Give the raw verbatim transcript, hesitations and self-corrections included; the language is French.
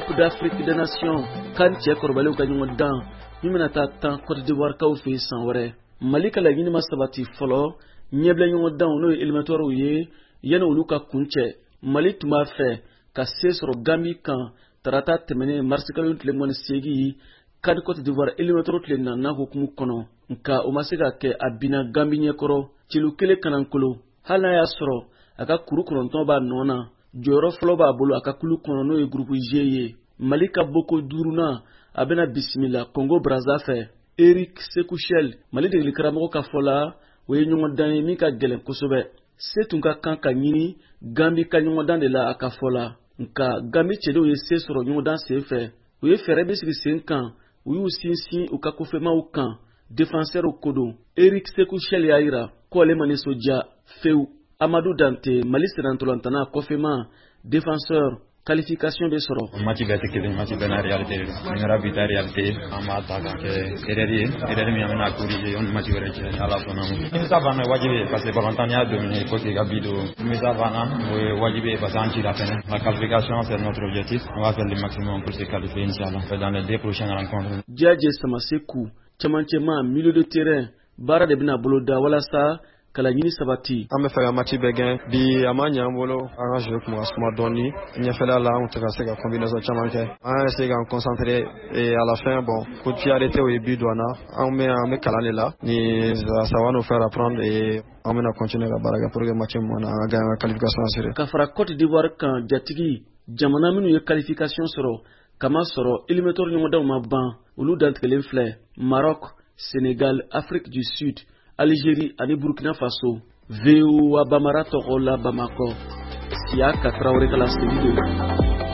Coupe d'Afrique des Nations kan cɛ kɔrɔbalenw ka ɲɔgɔn dan min bɛna taa tan Côte d'Ivoire kaw fɛ yen san wɛrɛ. Mali ka laɲini ma sabati fɔlɔ ɲɛbila ɲɔgɔn dan n'o ye éliminatoires ye yanni olu ka kuncɛ. Mali tun b'a fɛ ka se sɔrɔ Gambie kan tarata tɛmɛnen mars kalo tile mugan ni seegin kan Côte d'Ivoire éliminatoire tile naaninan hukumu kɔnɔ nka o ma se ka kɛ a binna Gambie ɲɛkɔrɔ cilu kelen kanankolo. Hali n'a y'a sɔrɔ a ka kuru kɔnɔntɔn b'a nɔ na jɔyɔrɔ fɔlɔ b'a bolo a ka kulu kɔnɔ n'o ye groupe G ye. Mali ka boko duurunan a bɛna bisimila Congo Brazza fɛ. Eric Sékou-Chel Mali degeli karamɔgɔ ka fɔ la o ye ɲɔgɔn dan ye min ka gɛlɛn kosɛbɛ. Se tun ka kan ka ɲini Gambie ka ɲɔgɔn dan de la a ka fɔ la nka Gambie cɛdenw ye se sɔrɔ ɲɔgɔn dan sen fɛ. U ye fɛɛrɛ bɛ sigi sen kan u y'u sinsin u ka kofɛmaw kan défenseurs ko don. Eric Sékou-Chel y'a yira ko ale ma nisɔndiya fewu. Amadou Dante Mali senatolantana kofɛma défenseur qualification bɛ sɔrɔ. Match bɛɛ tɛ kelen, match bɛɛ n'a réalité de don. Ni kɛra bi ta réalité an b'a ta k'a kɛ erreur ye, erreur min an bɛna corriger yanni match wɛrɛ cɛ ni Ala sɔnna ma. Nimisa banna ye wajibi ye parce que balontan n'i y'a dominer il faut que i ka bi don. Nimisa banna o ye wajibi ye parce que an cira fɛnɛ. La qualification c'est notre objectif. On va faire le maximum pour se qualifier inchallah dans les deux prochaines rencontres. Diadje Samasekou cɛmancɛma milieu de terrain baara de bɛna bolo da walasa kala ɲini sabati. An bɛ fɛ ka match bɛɛ gagner bi a ma ɲɛ an bolo an ka jouer kuma suma dɔɔni ɲɛfɛla la an tɛ ka se ka combinaison caman kɛ an essayer k'an concentrer et à la fin bon coup de pied arrêté o ye bi don an na an bɛ an bɛ kalan de la ni ça va nous faire apprendre et an bɛna continuer ka baara kɛ pour que match min na an ka gagner qualification assurée. Ka fara Côte d'Ivoire kan jatigi jamana minnu ye qualification sɔrɔ kama sɔrɔ éliminatoire ɲɔgɔndanw ma ban olu dantigɛlen filɛ Maroc, Sénégal, Afrique du Sud, Algérie ani Burkina Faso. V O A Bamara tɔgɔ la Bamako. Siya ka Traoré ka la seli de la.